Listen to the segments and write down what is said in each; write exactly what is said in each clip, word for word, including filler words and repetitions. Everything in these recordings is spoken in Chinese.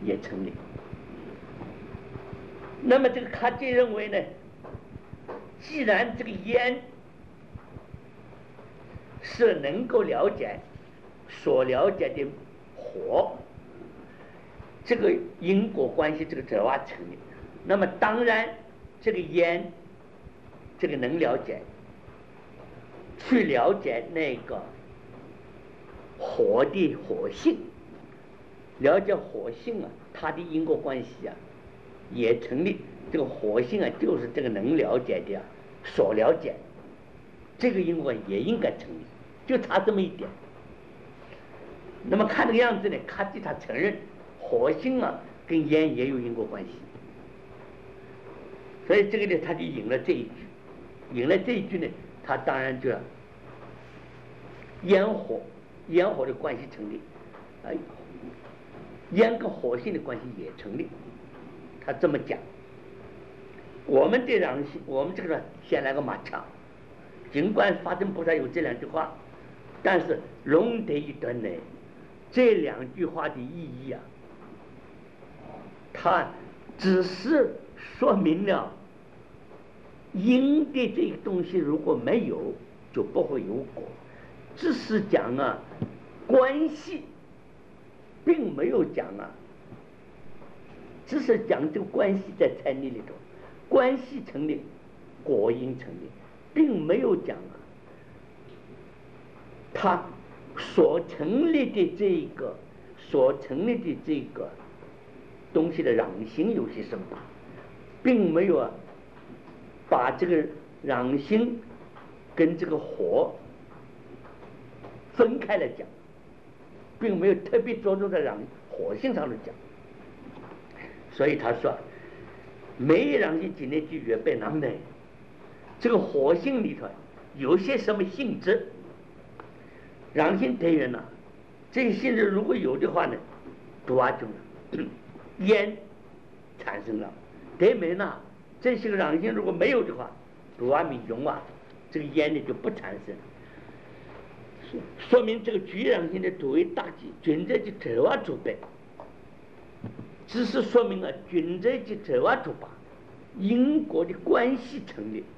也成立。那么这个卡吉认为呢，既然这个烟是能够了解所了解的火，这个因果关系这个哲话成立，那么当然这个烟这个能了解去了解那个火的火性，了解火性啊，它的因果关系啊也成立。这个火性啊就是这个能了解的啊所了解，这个因果也应该成立，就差这么一点。那么看这个样子呢，卡吉他承认火性啊跟烟也有因果关系，所以这个呢他就引了这一句，引了这一句呢，他当然就烟火烟火的关系成立，哎，烟跟火性的关系也成立，他这么讲。我们这两我们这个先来个马场，尽管法身菩萨有这两句话，但是龙德一段呢，这两句话的意义啊，它只是说明了因的这个东西如果没有就不会有果，只是讲啊关系，并没有讲啊，只是讲这个关系在禅理里头，关系成立，果因成立，并没有讲啊，它所成立的这个所成立的这个东西的壤心有些什么，并没有啊把这个壤心跟这个火分开来讲，并没有特别着重在壤火性上来讲。所以他说没壤心今天就越被囊内，这个火性里头有些什么性质，壤心得源呢，这个性质如果有的话呢，毒啊就了烟产生了，得没呢这些个壤心如果没有的话，毒啊米中啊，这个烟呢就不产生，说明这个居壤心的毒为大忌，均在其哲瓦主备，只是说明了均在其哲瓦主把因果的关系成立。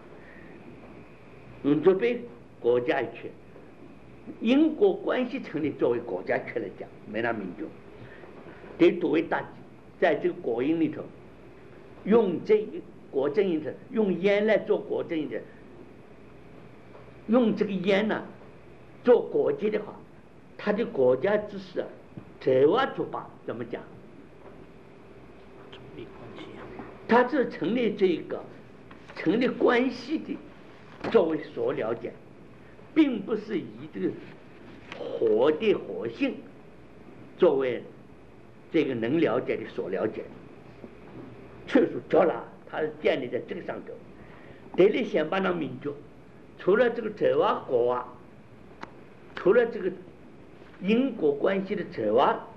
嗯，准备国家学，因果关系成立作为国家学来讲，没那民众得作为大忌，在这个果因里头，用这个果证因子，用烟来做果证因子，用这个烟呢、啊、做果结的话，他的国家知识啊，哲瓦主把怎么讲？他是成立这个成立关系的作为所了解，并不是以这个火的火性作为这个能了解的所了解，确实叫了，它是建立在这个上头。得里先把那民族，除了这个哲瓦果啊，除了这个因果关系的哲瓦，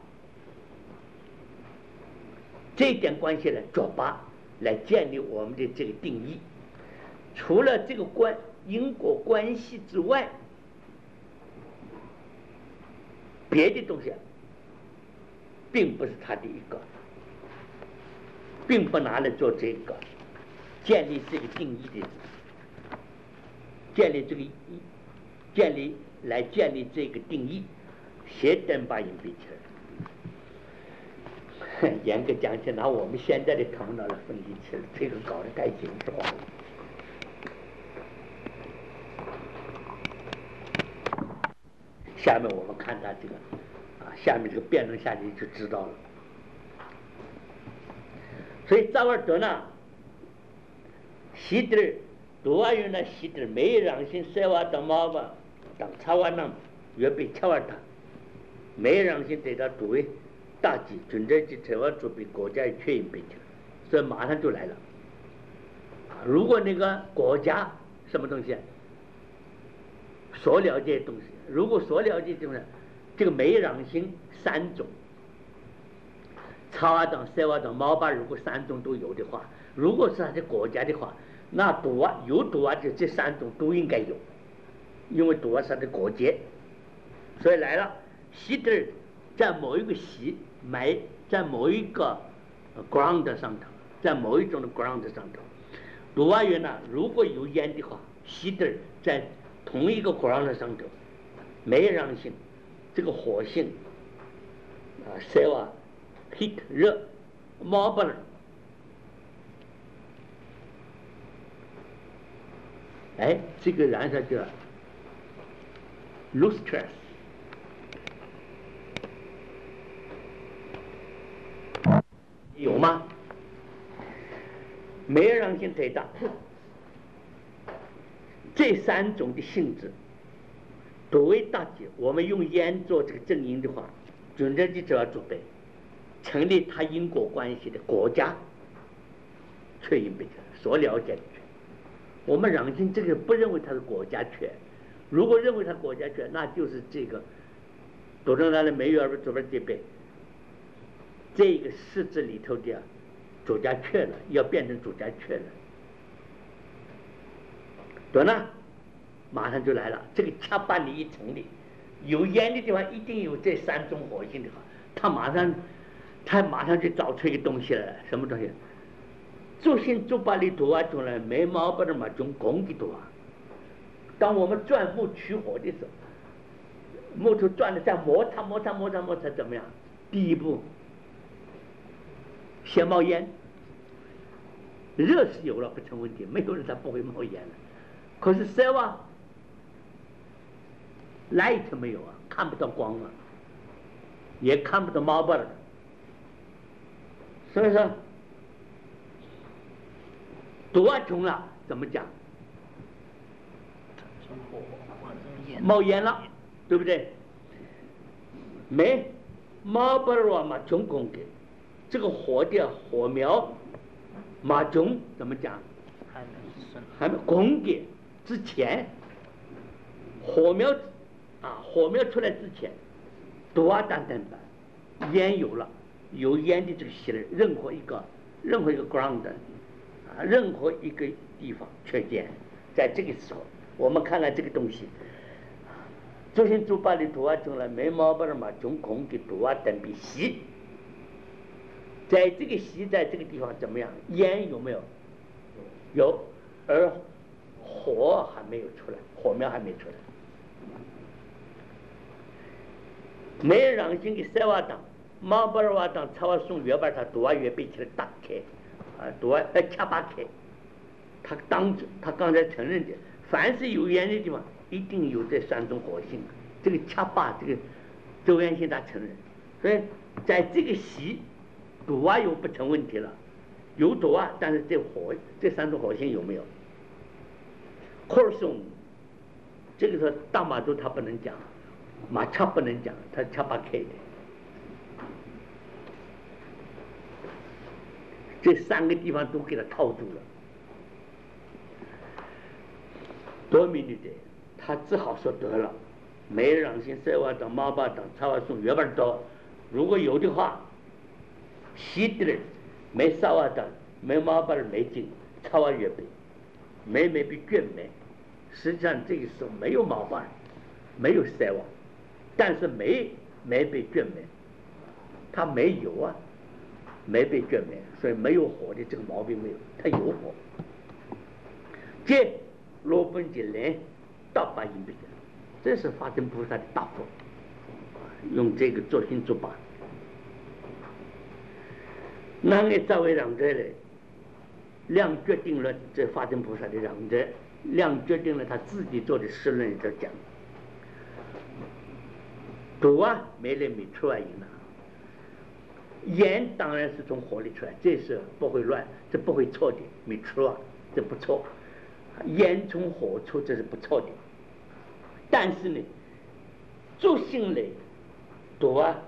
这一点关系呢，作把来建立我们的这个定义。除了这个关因果关系之外，别的东西并不是它的一个，并不拿来做这个建立这个定义的，建立这个建立来建立这个定义，写等把引笔起来。严格讲起来，拿我们现在的头脑来分析起来，这个搞得太形式化了。下面我们看他这个啊，下面这个辩论下去就知道了。所以扎瓦尔德呢，西德多瓦人呢，西德没让心塞瓦当毛吧，当查瓦那越被查瓦他，没让心得到作为大忌，准在去台湾准备国家确认被去了，所以马上就来了。如果那个国家什么东西，所了解的东西，如果所了解的东西，这个没让心三种，查瓦当、塞瓦当、毛巴，如果三种都有的话，如果是他的国家的话，那毒啊有毒啊，就这三种都应该有，因为毒啊是他的国界，所以来了。习德在某一个习埋在某一个 ground 上头，在某一种的 ground 上头。毒蛙园呢，如果有烟的话，吸的在同一个 ground 上头，没让性，这个火性啊，烧啊 ，heat 热，冒不了。哎，这个燃烧叫 lustrous， 有吗？没有让性最大。这三种的性质都为大忌。我们用烟做这个正因的话，准则的就要准备成立它因果关系的国家确因别权所了解的权。我们让性这个不认为它是国家权，如果认为它国家权，那就是这个多正来的没有而不左边这边这个式子里头的主家确了，要变成主家确了。对呢，马上就来了。这个恰把你一成立，有烟的地方一定有这三种火性的话，他马上他马上就找出一个东西来，什么东西？做心做把里多啊，中了没毛病的嘛，种公的多啊。当我们钻木取火的时候，木头钻的在摩擦摩擦摩擦摩擦怎么样？第一步先冒烟，热是有了不成问题，没有人他不会冒烟了。可是烧啊 ，light 没有啊，看不到光啊，也看不到毛棒了。所以说，多重了怎么讲？冒烟了，对不对？没毛棒了嘛，中公给这个火的火苗，马中怎么讲？还没公给。之前，火苗啊，火苗出来之前，多啊单单板，烟有了，有烟的这个吸了，任何一个任何一个 ground 啊，任何一个地方缺烟，在这个时候，我们看看这个东西，昨天做把的多啊中了，没毛病了嘛，中空的多啊等比吸，在这个吸在这个地方怎么样？烟有没有？有，而火还没有出来，火苗还没出来。没有让心给塞瓦当，毛巴尔瓦当，草瓦送月把他多月被起来打开，啊，多呃掐把开。他当他刚才承认的，凡是有烟的地方，一定有这三种火性。这个掐把这个周元性他承认，所以在这个席，多啊又不成问题了，有多啊，但是这火这三种火性有没有？科尔松，这个是大马洲他不能讲，马恰不能讲，他恰巴开的。这三个地方都给他套住了，多米尼的，他只好说得了，没让心塞瓦当、马巴当、查瓦松、月本多，如果有的话，西的人没沙瓦当、没马巴的没进，查瓦月本，没没比卷没。实际上这个时候没有毛发，没有塞瓦，但是没没被卷没，它没有啊，没被卷没，所以没有火的这个毛病没有，它有火。这罗本杰来大法因不讲，这是法身菩萨的大法，用这个做心做法。那个作为让者嘞，量决定了这法身菩萨的让者。量决定了他自己做的实论里头讲，毒啊没来没出来赢了，烟当然是从火里出来，这是不会乱，这不会错的，没出啊，这不错，烟从火出这是不错的，但是呢，作性嘞，毒啊，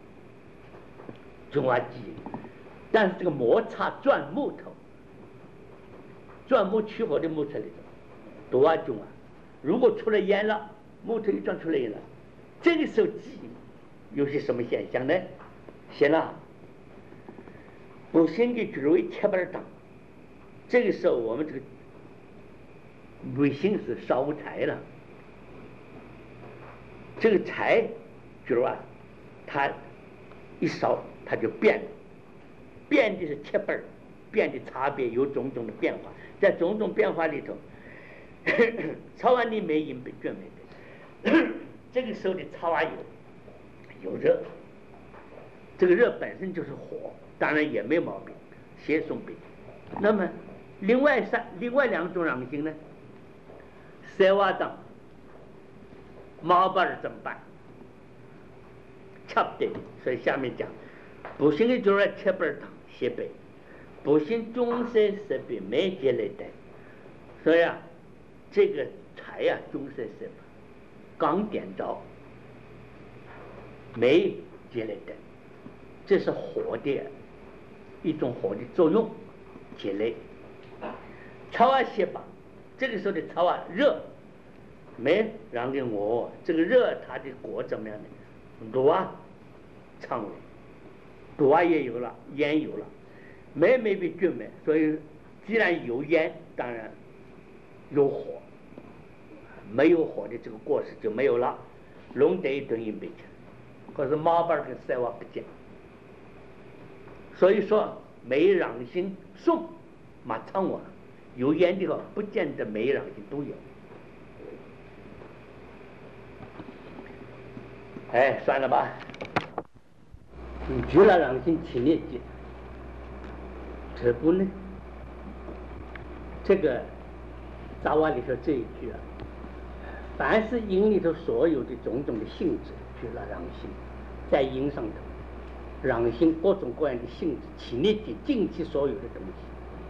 中啊机，但是这个摩擦钻木头，钻木取火的木头里头。多啊种啊！如果出了烟了，木头一钻出来烟了，这个时候记有些什么现象呢？行了，不先给举为切板当，这个时候我们这个微信是烧柴了，这个柴举啊，它一烧它就变了，变的是七辈儿，变的差别有种种的变化，在种种变化里头，草瓦里没阴被卷没的，这个时候的草瓦有有热，这个热本身就是火，当然也没毛病，邪送病。那么另外三另外两种养性呢，塞瓦当毛巴儿怎么办？差不多，所以下面讲，不行的就是七百堂西北，不行中山十北没接来的，所以啊，这个柴呀、啊、中山十北刚点着，没接来的，这是火的一种火的作用，接来。草啊西吧，这个时候的草啊热，没让给我这个热它的果怎么样呢？炉啊畅了，炉啊也有了，烟有了，没没被菌没，所以既然有烟，当然有火，没有火的这个果实就没有了，龙得一顿一杯吃，可是马板跟塞瓦不见，所以说没让心送马畅我了，有烟的话不见得没让心都有。哎，算了吧。你觉了让心起念记，这不呢？这个杂话里头这一句啊，凡是音里头所有的种种的性质，觉了让心，在音上头，让心各种各样的性质，起念记尽其所有的东西，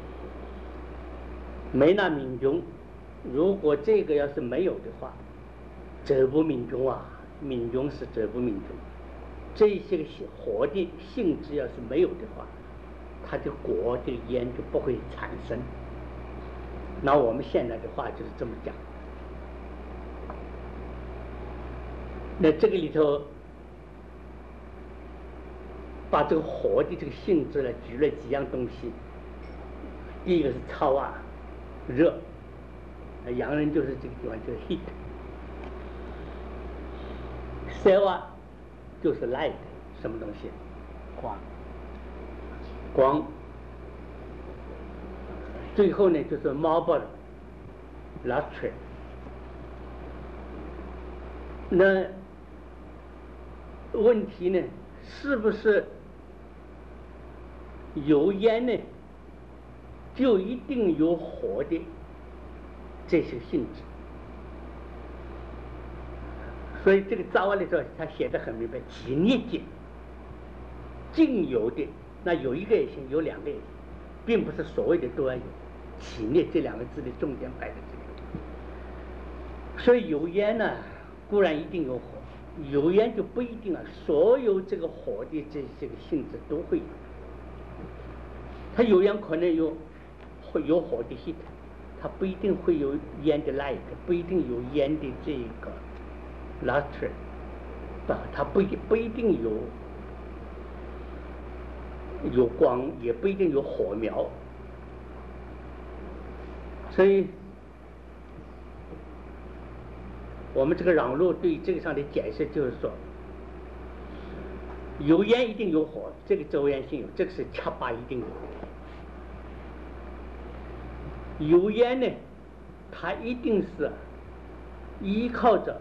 没那民众，如果这个要是没有的话，这不民众啊。民众是这不民众，这些个活的性质要是没有的话，它的果这个烟就不会产生。那我们现在的话就是这么讲。那这个里头把这个火的这个性质呢举了几样东西，第一个是超啊热，洋人就是这个地方就是 heat。塞瓦就是 light， 什么东西？光。光。最后呢，就是 marble luster。那问题呢，是不是有烟呢，就一定有火的这些性质？所以这个杂话里头他写得很明白，起念界尽有的，那有一个也行，有两个也行，并不是所谓的都要有。起念这两个字的重点摆在这里。所以有烟呢，固然一定有火，有烟就不一定啊。所有这个火的这些个性质都会有，它有烟可能有会有火的 heat， 它不一定会有烟的 light， 不一定有烟的这个luster， 不，它不一不一定有有光，也不一定有火苗。所以，我们这个壤路对这个上的解释就是说，有烟一定有火，这个周烟性有，这个是恰巴一定有。有烟呢，它一定是依靠着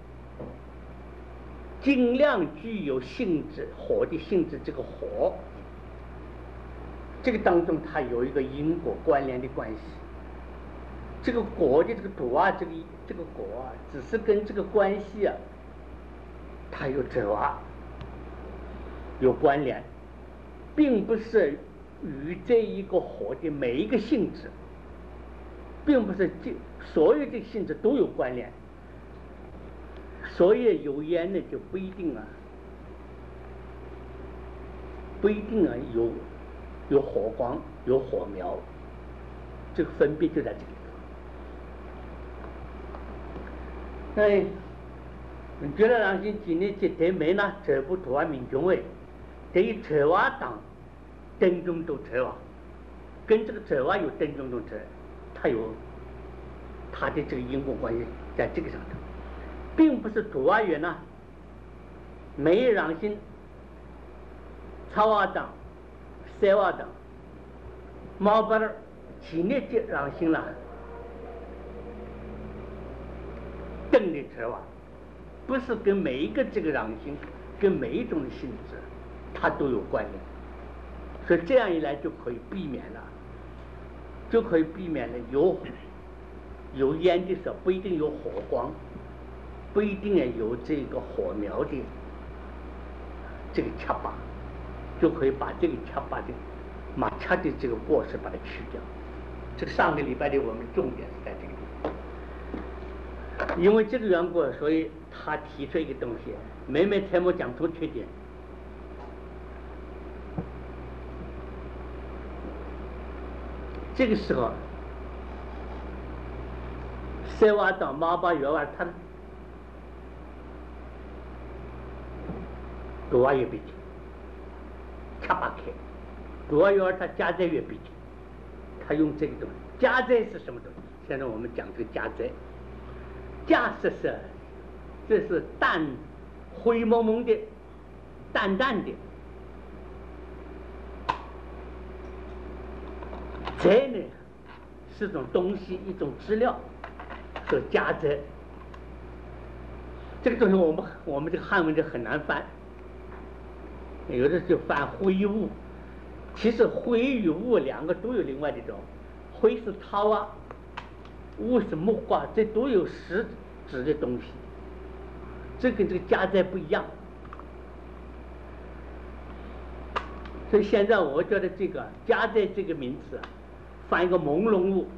尽量具有性质火的性质，这个火，这个当中它有一个因果关联的关系。这个果的这个土啊，这个这个果啊，只是跟这个关系啊，它有者啊有关联，并不是与这一个火的每一个性质，并不是这所有的性质都有关联。所以有烟呢就不一定啊，不一定啊有有火光有火苗，这个分别就在这里。哎，你觉得让心今年接待没呢？这不土啊民众位，对于车瓦党等中都车瓦，跟这个车瓦有等中都车，它有它的这个因果关系在这个上头，并不是土瓦园呢没让心草瓦当、塞瓦当、毛巴儿、体内的让心了，等的车哇，不是跟每一个这个让心，跟每一种的性质，它都有关联，所以这样一来就可以避免了，就可以避免了有有烟的时候不一定有火光，不一定有这个火苗的这个恰巴，就可以把这个恰巴的马恰的这个过失把它去掉。这个上个礼拜的我们重点是在这个地方，因为这个缘故，所以他提出一个东西，每每才没讲出缺点。这个时候，塞瓦当马巴月娃他多瓦月比起，恰巴开，多瓦月他加在月比起，他用这个东西，加在是什么东西？现在我们讲这个加在，加是是，这是淡灰蒙蒙的，淡淡的。在呢是种东西，一种资料，所加在。这个东西我们我们这个汉文就很难翻，有的就翻灰雾，其实灰与雾两个都有另外的一种，灰是涛啊，雾是木瓜，这都有实质的东西，这跟这个加在不一样。所以现在我觉得这个加在这个名词翻一个朦胧雾，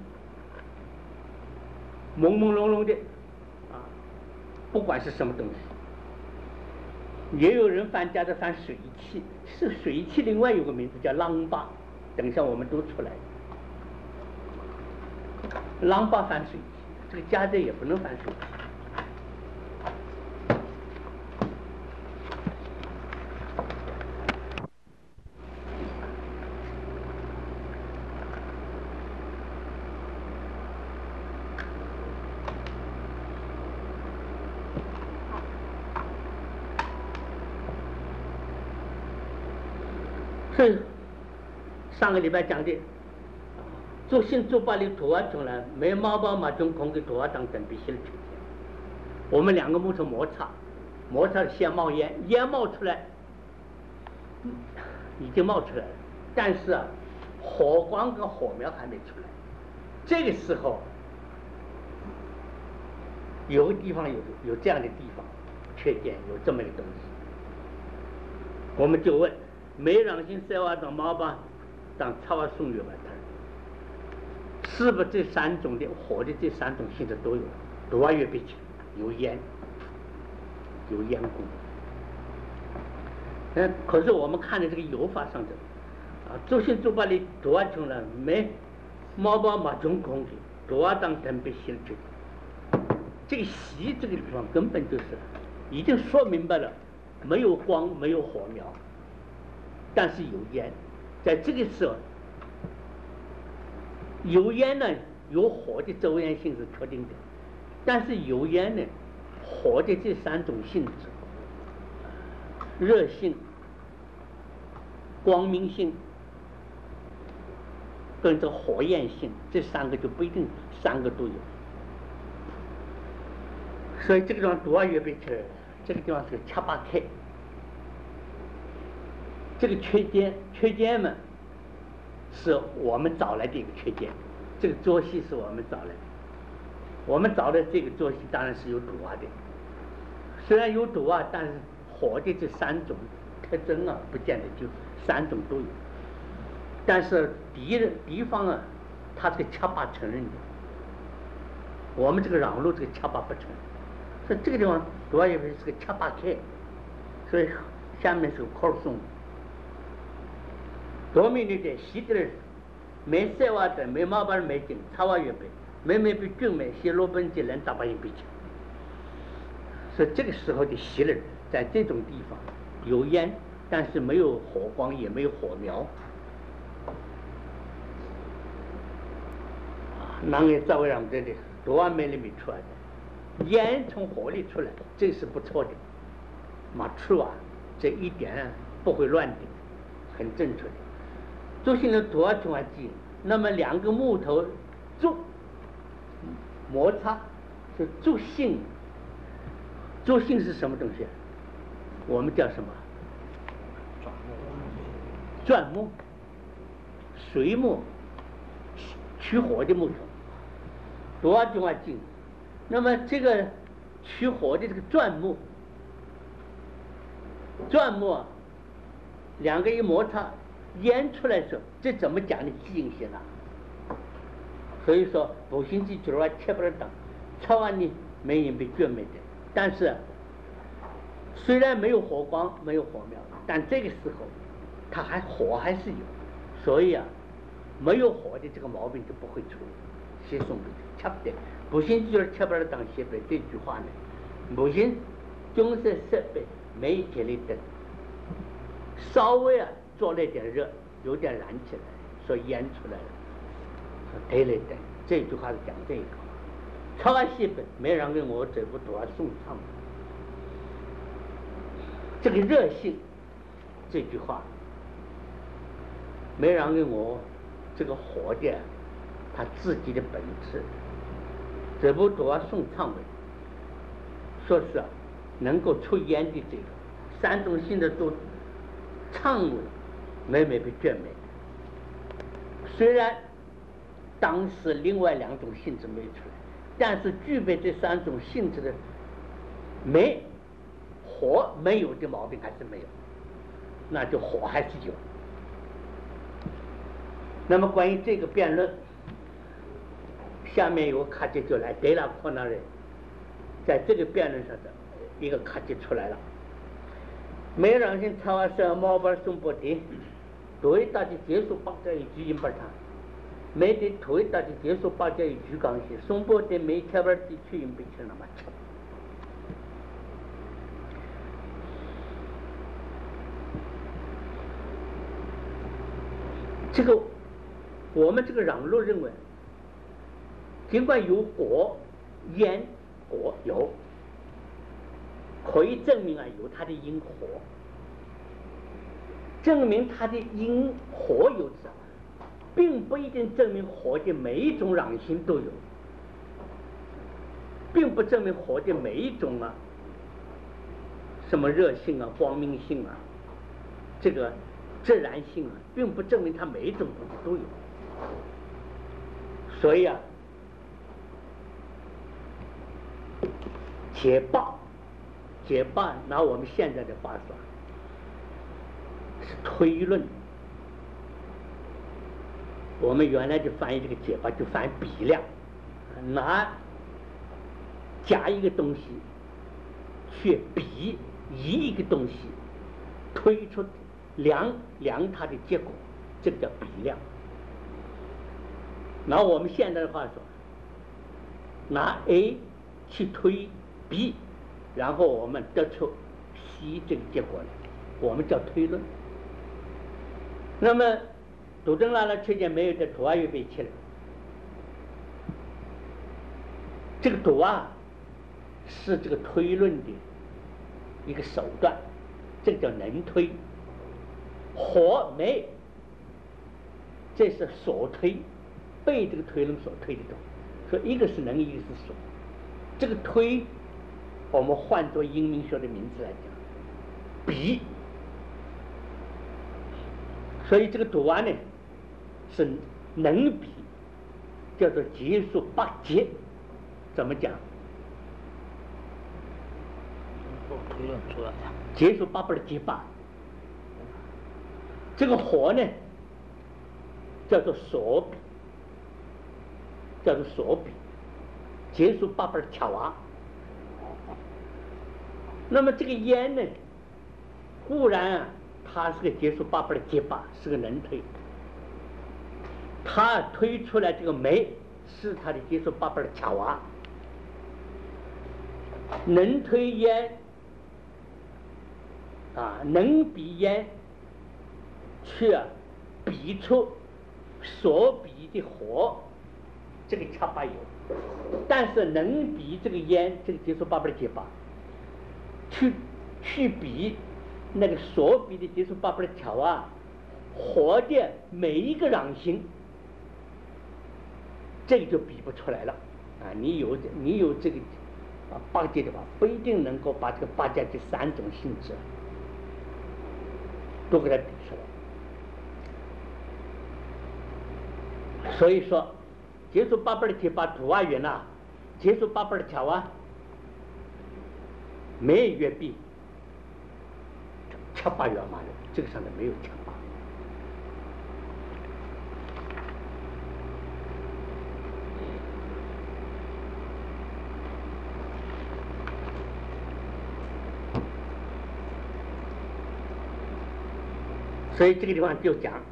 朦朦胧胧的啊，不管是什么东西，也有人翻加的翻水汽，是水汽另外有个名字叫浪巴，等一下我们都出来。浪巴翻水汽，这个加在也不能翻水汽。所以上个礼拜讲的，做新做把的土啊中了，没毛包嘛中空的土啊当等必须的春天。我们两个木头摩擦，摩擦先冒烟，烟冒出来，已经冒出来了，但是啊，火光跟火苗还没出来。这个时候，有个地方有有这样的地方缺点，有这么一个东西，我们就问。没让心塞瓦当毛巴当草瓦送月吧，它是不是这三种的火的这三种性质都有？多瓦月比起有烟，有烟功。嗯，可是我们看的这个油法上的啊，周星周把里多瓦穷了没毛巴马中空的多瓦当等被吸去，这个习这个地方根本就是已经说明白了，没有光，没有火苗。但是有烟，在这个时候，有烟呢，有火的周烟性是确定的，但是有烟呢，火的这三种性质，热性、光明性跟这火焰性，这三个就不一定三个都有。所以这个地方多少月被吃，这个地方是个恰巴开。这个缺点，缺点嘛，是我们找来的一个缺点。这个作息是我们找来的，我们找的这个作息当然是有毒啊的。虽然有毒啊，但是火的这三种特征啊，不见得就三种都有。但是敌人敌方啊，他这个恰巴承认的，我们这个壤路这个恰巴不承认，所以这个地方主要因为是个恰巴开，所以下面是个口送。多米尼的西德尔，没塞瓦的没毛巴没景，草瓦月贝，没没比俊美西罗本吉人大把人比起。所以这个时候的西人，在这种地方有烟，但是没有火光，也没有火苗。那个赵伟让这里多万美里米出来的，烟从火里出来，这是不错的。马出啊，这一点不会乱的。 很正确的。竹性的多少情况记？那么两个木头竹摩擦是竹性，竹性是什么东西？我们叫什么？钻木、水木、取火的木头，多少情况记？那么这个取火的这个钻木，钻木啊，两个一摩擦，烟出来的时候，这怎么讲的记忆性呢？所以说，不行记住的话，切不了当，吃完呢没人被绝灭的。但是，虽然没有火光，没有火苗，但这个时候，它还火还是有，所以啊，没有火的这个毛病就不会出。写送不吃不得，不行就是吃不了当写不得这句话呢。不行，终身设备没铁力灯，稍微啊做了点热，有点燃起来，说烟出来了，说铁力灯，这句话是讲这个。吃完戏本没人跟我这不多送唱，这个热性这句话，没人跟我这个火的他自己的本质，这部多宋唱文说是啊能够出烟的这个三种性的都唱文每每被卷没，虽然当时另外两种性质没出来，但是具备这三种性质的没火没有的毛病还是没有，那就火还是有。那么关于这个辩论，下面有个卡节就来对了，可能人在这个辩论上的一个卡节出来了。没让人查完是毛板松波的，对大的结束绑在一句音不谈，没得对大的结束绑在一句钢线，松波的没开板的去音不去那么吃。这个我们这个让路认为，尽管有果烟果有，可以证明啊有它的因火，证明它的因火有之，并不一定证明火的每一种壤性都有，并不证明火的每一种啊什么热性啊光明性啊这个自然性啊，并不证明它每一种东西都有。所以啊，解罢，解罢拿我们现在的话说是推论。我们原来就翻译这个解罢就翻译比量，拿加一个东西去比一一个东西，推出量量它的结果，这个叫比量。拿我们现在的话说，拿 A 去推 B， 然后我们得出 C 这个结果来，我们叫推论。那么杜正拉了确见没有的图啊又被切了，这个图啊是这个推论的一个手段，这个叫能推。火没，这是所推，被这个推论所推的东西。所以一个是能，一个是所。这个推，我们换作英明学的名字来讲，比。所以这个读完呢是能比，叫做结束八节。怎么讲？ 推论出来的。 结束八不是结八。这个火呢叫做所比，叫做所比，结束八本巧娃。那么这个烟呢，固然啊，它是个结束八本的结巴，是个能推，它推出来这个煤是它的结束八本的巧娃，能推烟啊，能比烟。去啊，比出所比的火，这个恰巴有，但是能比这个烟，这个结束八不的结巴，去去比那个所比的结束八不的巧啊， 火的每一个壤星，这个就比不出来了啊！你有你有这个啊八界的话，不一定能够把这个八界这三种性质都给它比出来。所以说，结束八百的铁把土啊圆呐，结束八百的条啊，没有月币，七八圆嘛的，这个上面没有七八。所以这个地方就讲，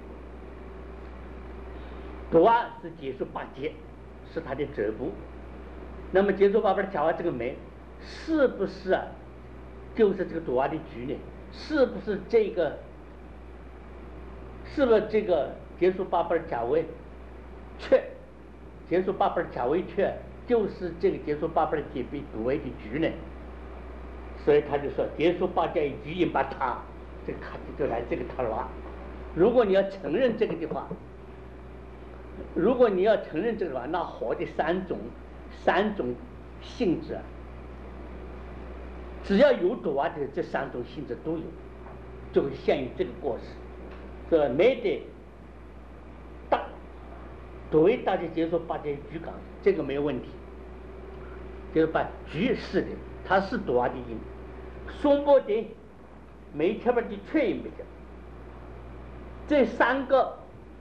土啊是结束八界，是它的折部。那么结束八百的条啊，这个眉是不是啊？就是这个土啊的局呢？是不是这个？是不是这个结束八百的条位却结束八百的条位却就是这个结束八百的铁臂土位的局呢？所以他就说结束八界局引把它。这个卡就来这个塔罗，如果你要承认这个的话，如果你要承认这个的话，那火的三种三种性质，只要有土啊的这三种性质都有，就会限于这个过失。这没得大土为大的结束八界局港，这个没有问题。就是把局是的，它是土啊的因，松波的。没特别的确没的，这三个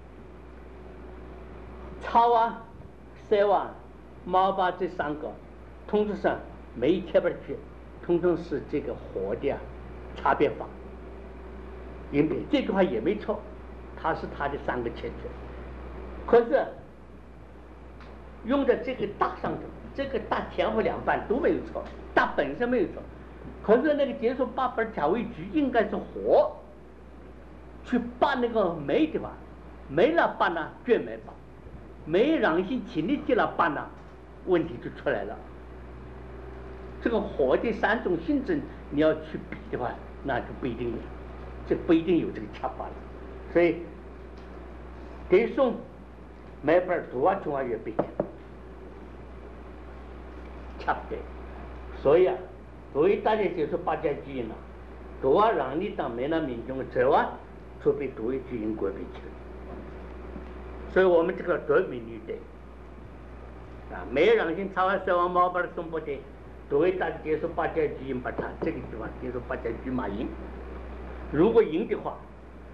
草啊、蛇啊、猫吧这三个，通通上没特别的确，通通是这个火的啊差别法。因为这句话也没错，它是它的三个欠缺。可是用在这个大上头，这个大前后两半都没有错，大本身没有错。可是那个结束八本调味局应该是火去把那个煤的话，没了把呢绝没把，没让心勤力去了把呢，问题就出来了。这个火的三种性质你要去比的话，那就不一定有，这不一定有这个恰法了。所以给送每本图啊中啊也不一样，恰不对。所以啊。所以大家就是八家居因了，多啊让你当没那民众的责啊，除非多一居因过不去。所以我们这个多美女的啊，没有让心超啊蛇王猫把的送不的，多一大家接受八家居因把它这个地方接受八家居马赢。如果赢的话，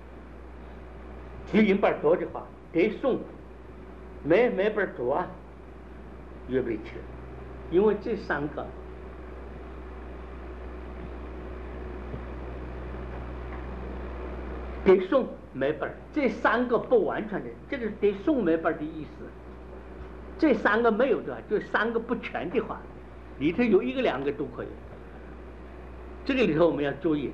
居因把多的话，得送没没本多啊，约不去，因为这三个。得送每本，这三个不完全的，这个得送每本的意思。这三个没有的话，就三个不全的话，里头有一个两个都可以。这个里头我们要注意，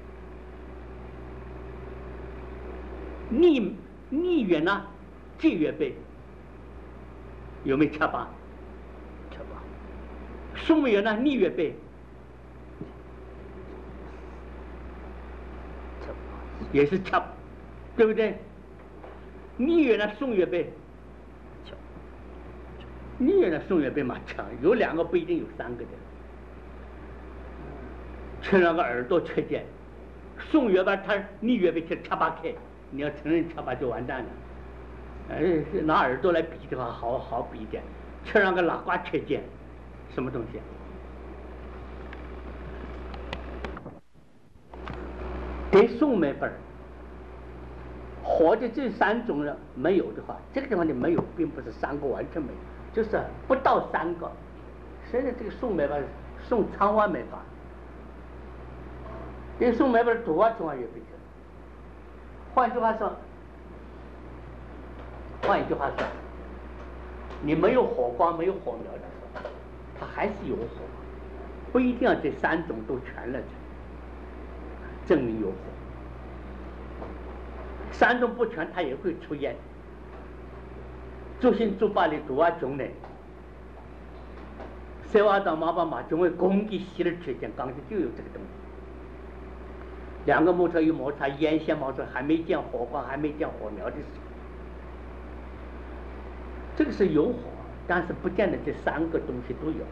逆逆缘呢，借月背有没有恰巴？恰巴。送缘呢，逆月背。也是恰，对不对？逆月呢送月背，逆月呢送月背嘛恰，有两个不一定有三个的。缺那个耳朵缺点，送月吧，他逆月背缺恰巴开，你要承认恰巴就完蛋了。哎，拿耳朵来比的话，好好比一点。缺那个喇瓜缺点，什么东西？得送每本，活的这三种呢没有的话，这个地方的没有，并不是三个完全没有，就是不到三个。现在这个送每本送仓湾没法，得送每本土啊中啊也不行。换句话说，换一句话说，你没有火光，没有火苗的时候，它还是有火，不一定要这三种都全了证明有火，三种不全，它也会出烟。诸行诸法的毒啊种呢，蛇娃当马把马种为攻击吸了缺陷，刚才就有这个东西。 两个木头一摩擦，烟先冒出来，还没见火光，还没见火苗的时候，这个是有火，但是不见得这三个东西都有。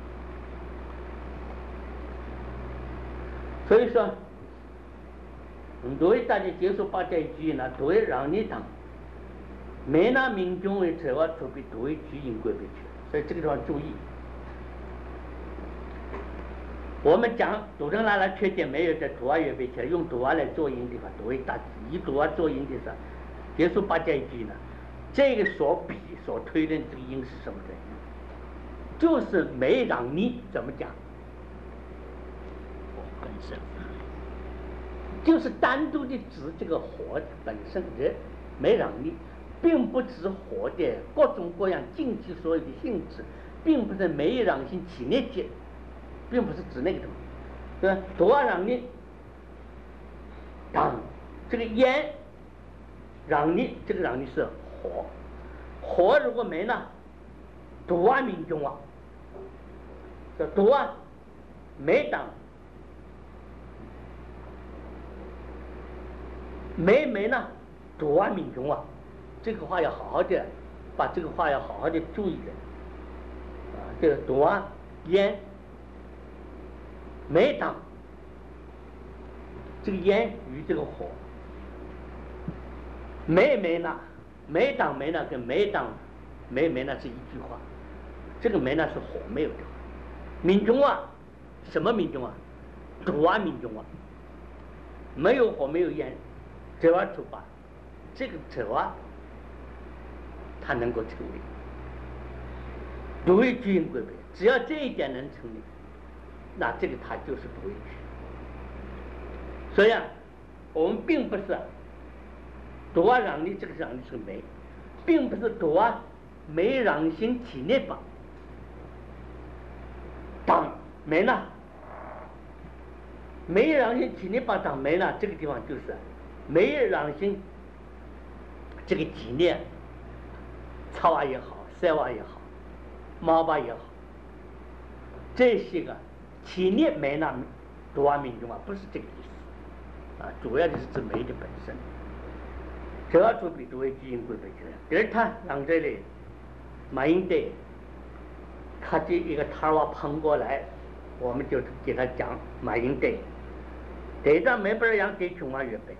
所以说，对大家接受八戒居呢，对让你当，没拿民众为策划出比对居因规避去，所以这个地方注意。我们讲杜正拉拉缺点没有在杜阿约背起来，用杜阿来做因的话，对大以杜阿做因的时候，接受八戒居呢，这个所比所推论这个因是什么呢？就是没让你怎么讲？ 本身就是单独的指这个火本身的没让你，并不指火的各种各样尽其所有的性质，并不是没让性起灭界，并不是指那个东西，对吧？多少让你当这个烟让你这个让你是火，火如果没呢，多啊民众啊，这多啊没当。没没呢，多啊民众啊，这个话要好好的，把这个话要好好的注意的，啊，这个多啊烟没当，这个烟与这个火，没没呢，没当没呢跟没当没没呢是一句话，这个没呢是火没有的，民众啊，什么民众啊，多啊民众啊，没有火没有烟。这玩出发，这个这玩，它能够成立，对居因规避，只要这一点能成立，那这个它就是对居。所以啊，我们并不是多啊让你这个让你是没，并不是多啊没让心体内吧，当没呢，没让心体内吧当没呢，这个地方就是。没让心这个体内草啊也好，塞娃也好，猫吧也好，这些个体内没那多啊民众啊，不是这个意思啊，主要的是指煤的本身。这要做比作为基因规避起来，第二他让这里马英德他这一个塔瓦碰过来，我们就给他讲马英德，这张没本样给穷啊越背。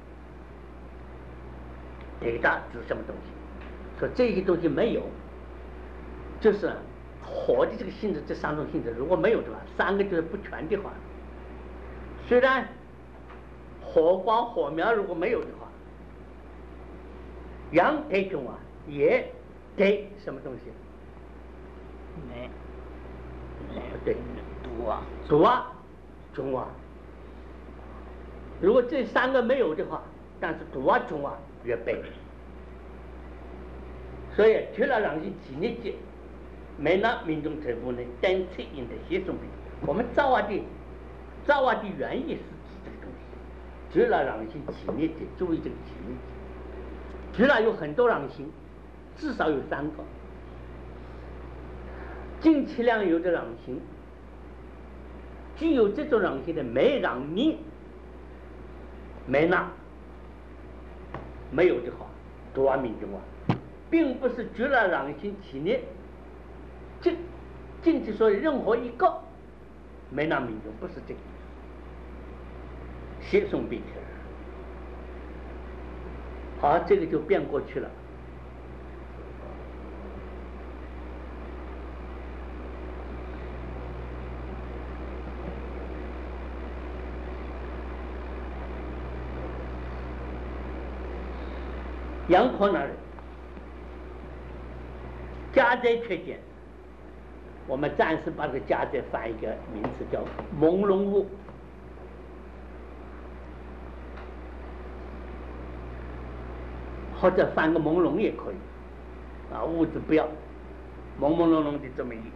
给的指什么东西？说这些东西没有，就是火的这个性质，这三种性质如果没有的话，三个就是不全的话。虽然火光火苗如果没有的话，阳得中啊，也得什么东西？ 没， 对， 毒啊， 毒啊，中啊。如果这三个没有的话，但是毒啊中啊。越背，所以除了让人体内界，没那民众政府呢单侧应的协同比，我们造啊的造啊的原意是指这个东西，除了让人体内界，注意这个体内界，除了有很多让性，至少有三个，尽其量有的让性，具有这种让性的没让你没那。没有的话，多啊民众啊，并不是绝了让心体内，这禁止说任何一个没那民众，不是这个意思。协送并起来，好，这个就变过去了。杨坡那里家在缺点，我们暂时把这个家在翻一个名词叫朦胧物，或者翻个朦胧也可以啊，物质不要朦朦胧胧的这么一。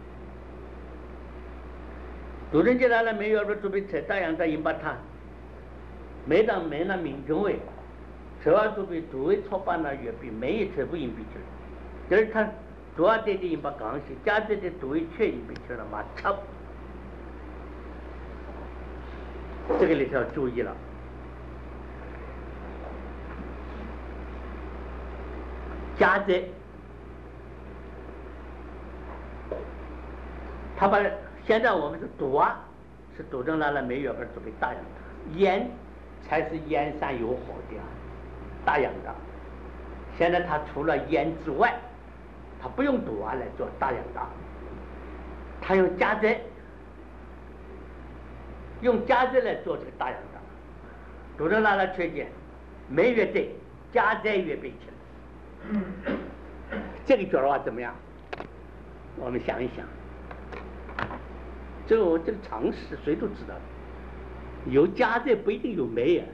杜人家来了没有了，准备扯大洋在引把他，没当没那民众位。主要就被作为操办了越比没有全部隐蔽去了，就是他主要对的隐把刚性，加这的作为全隐蔽去了嘛，差这个里头要注意了。 加在，他把现在我们是赌啊，是赌正来了没月份准备大洋大，烟才是烟山有火的啊，大洋大。现在他除了烟之外，他不用赌啊来做大洋大，他用加在，用加在来做这个大洋大，赌正来了缺减，没月对，加在月背起来。这个角的话怎么样？我们想一想，这个这个常识谁都知道的，有加在不一定有没啊。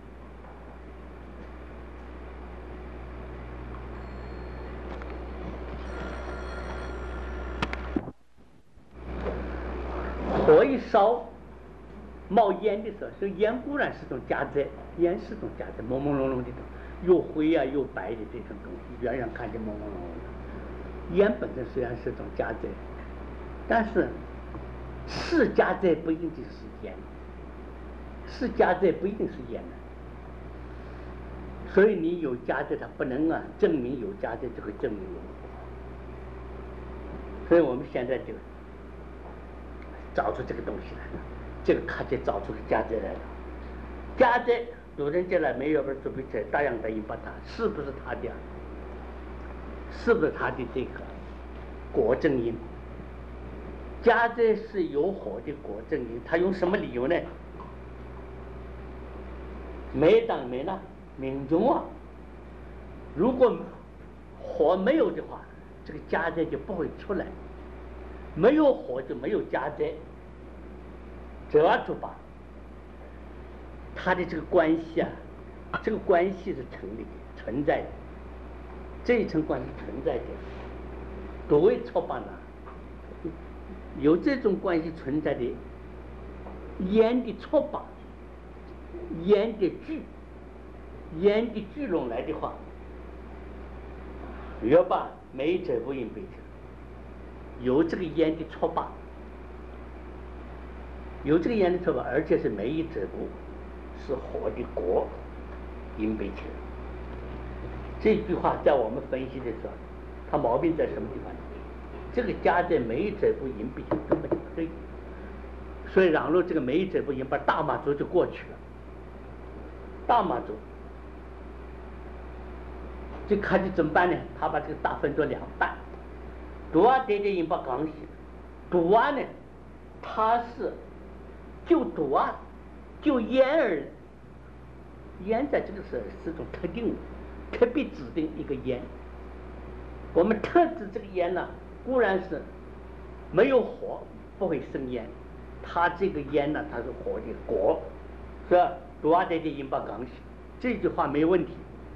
火一烧冒烟的时候，这烟固然是种加载，烟是种加载，朦朦胧胧的东西，又灰啊又白的这种东西，远远看见朦朦胧胧的。烟本身虽然是种加载，但是是加载不一定就是烟，是加载不一定是烟的。所以你有加载，它不能啊证明有加载就会证明有火。所以我们现在就找出这个东西来了，这个科学找出个加载来了。加载有人进来没有本准备在大洋的引把它是不是他的？是不是他的这个果正因？加载是有火的果正因，他用什么理由呢？没当没呢，命中啊！如果火没有的话，这个加载就不会出来。没有火就没有加载，这就把它的这个关系啊，这个关系是成立的、存在的，这一层关系存在的。多为错把呢，有这种关系存在的烟的错把，烟的聚，烟的聚拢来的话，要把没者不应被者。有这个烟的错把，有这个烟的错把，而且是没一者不，是火的果，因被起。这句话在我们分析的时候，它毛病在什么地方？这个加在没一者不因被起根本就不对，所以让路这个没一者不因把大马族就过去了。大马族这看的怎么办呢？他把这个大分作两半。独啊对对引把刚性，独啊呢，它是就独啊，就烟而烟在这个时候是种特定的、特别指定一个烟。我们特指这个烟呢，固然是没有火不会生烟，它这个烟呢，它是火的果，是吧？独啊对对引把刚性，这句话没问题。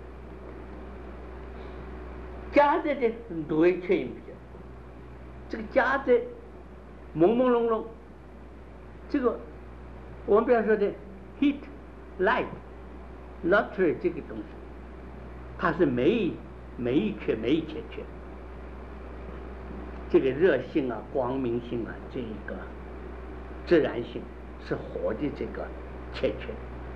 加在的独为缺因比较。这个加在朦朦胧胧，这个我们比方说的 heat、light、luster 这个东西，它是没没一缺没一欠缺，这个热性啊、光明性啊，这一个自然性是火的这个欠缺。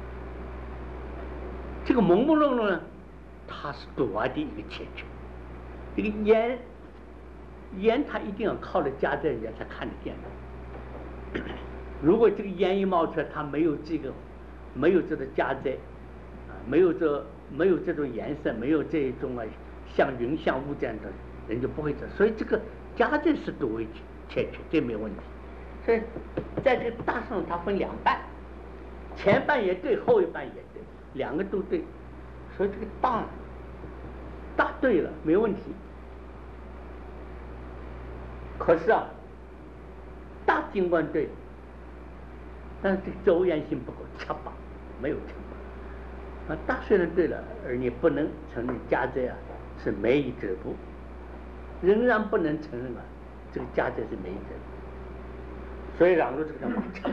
这个朦朦胧胧呢，它是独啊的一个欠缺。这个烟。烟它一定要靠着加载人家才看得见的。如果这个烟一冒出来，它没有这个，没有这个加载，啊，没有这没有这种颜色，没有这种啊像云像雾这样的，人就不会知道。所以这个加载是独为欠缺，这没有问题。所以在这个大上它分两半，前半也对，后一半也对，两个都对。所以这个大大对了，没问题。可是啊，大尽管对，但是这个周延性不够，恰把没有恰把。啊，大虽然对了，而你不能承认加载啊是没一者不，仍然不能承认啊这个加载是没一者不，所以让路这个叫把恰把。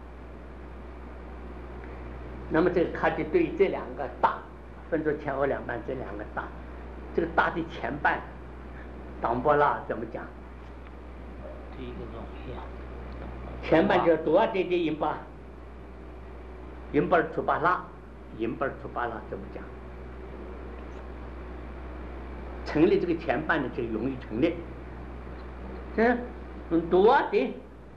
那么这个卡就对于这两个大分作前后两半，这两个大，这个大的前半，当波拉怎么讲？ 第一个东西啊， 前半就多点点银巴，银巴出巴拉，银巴出巴拉怎么讲？ 成立这个前半的就容易成立。这嗯，读啊的，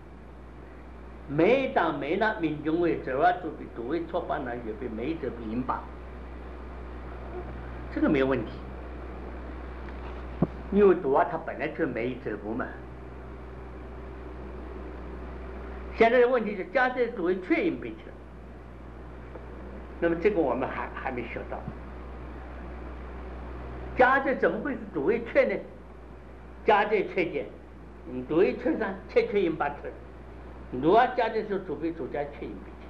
每当每那民众为这啊就比读为错半呢，也比每者不应吧，这个没有问题。因为读啊它本来就没者不嘛。现在的问题是加在读为确应被去了，那么这个我们还还没学到。加在怎么会是读为确呢？加在确见，嗯，读为确上确确应把特，读啊加在是主被主加确应被去。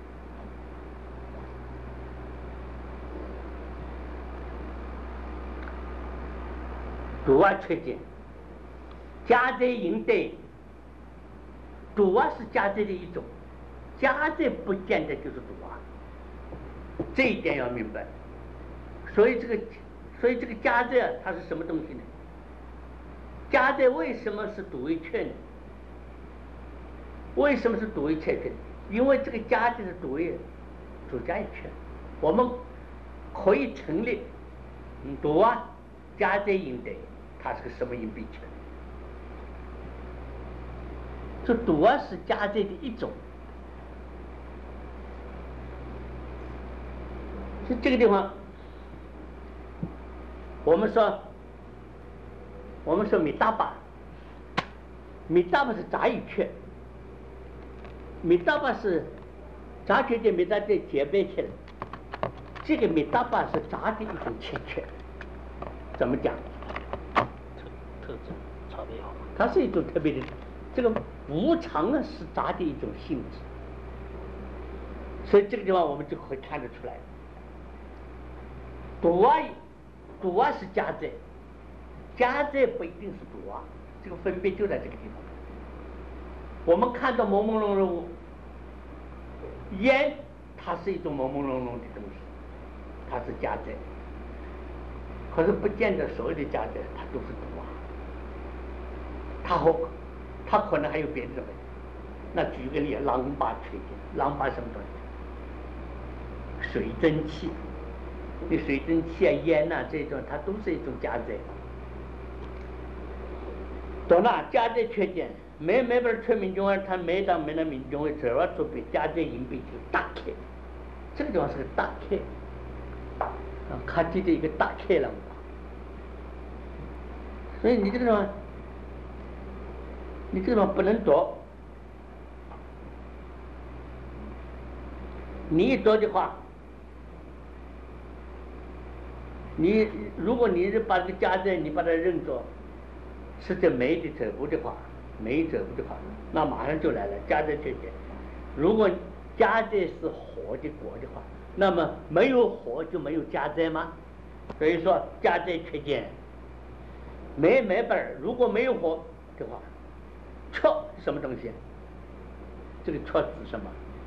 读啊确见，加在应对。读啊是加在的一种，加在不见得就是读啊，这一点要明白。所以这个，所以这个加在它是什么东西呢？加在为什么是读为确呢？为什么是读为确呢？因为这个加在是读为主加一确，我们可以成立，嗯，读啊加在应对，它是个什么应必确？这读啊是加在的一种，是这个地方，我们说，我们说米大巴，米大巴是杂语缺，米大巴是杂缺的米大的结别起来，这个米大巴是杂的一种欠缺，怎么讲？ 特特征差别好， 它是一种特别的。这个无常呢是杂的一种性质，所以这个地方我们就可以看得出来。读啊，读啊是加在，加在不一定是读啊，这个分别就在这个地方。我们看到朦朦胧胧烟，它是一种朦朦胧胧的东西，它是加在，可是不见得所有的加在它都是读啊，它和它可能还有别的东西。那举个例，狼粑缺见，狼粑什么东西？水蒸气，你水蒸气啊、烟呐、啊、这种，它都是一种加在。懂了？加在缺见，每每本缺民众啊，他每当每当民众会主要做被加在引被就大开，这个地方是个大开，啊，卡基的一个大开了。所以你这个地方。你这个地方不能躲，你一躲的话，你如果你是把这个加在你把它认作是这没的者不的话，没者不的话，那马上就来了加在缺见。如果加在是火的果的话，那么没有火就没有加在吗？所以说加在缺见，没没本如果没有火的话。缺什么东西？这个缺指什么？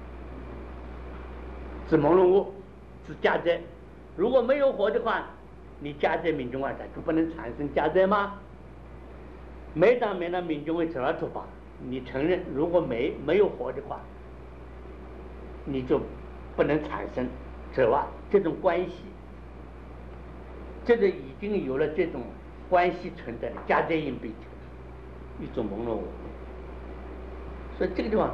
指朦胧物，指加在。如果没有火的话，你加在民众外在就不能产生加在吗？每当每当民众为主要出发，你承认如果没没有火的话，你就不能产生者外这种关系。这个已经有了这种关系存在的加在应被一种朦胧物。所以这个地方，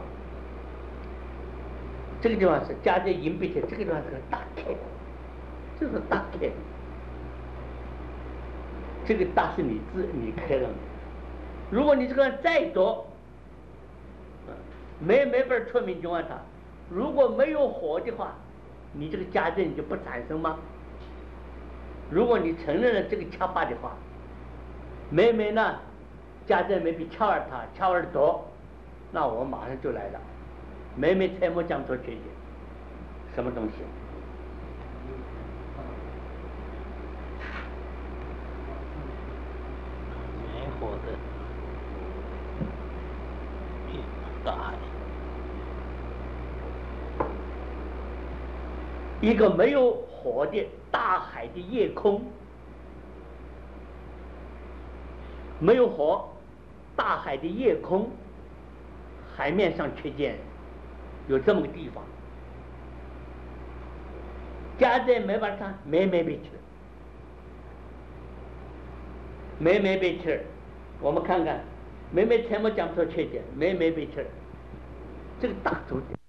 这个地方是加在银币前，这个地方是个大开，这是大开。这个大是你自你开了，如果你这个再多，没没法出民众啊他，如果没有火的话，你这个加在你就不产生吗？如果你承认了这个恰巴的话，没没呢，加在没比恰尔他恰尔多。那我马上就来了，每每才莫讲做缺点，什么东西？ 没火的大海， 一个没有火的大海的夜空，没有火，大海的夜空。海面上缺见，有这么个地方，加在没法看，没没被去， 每每被气儿，我们看看，每每全部讲不出缺点，每每被气儿，这个大重点。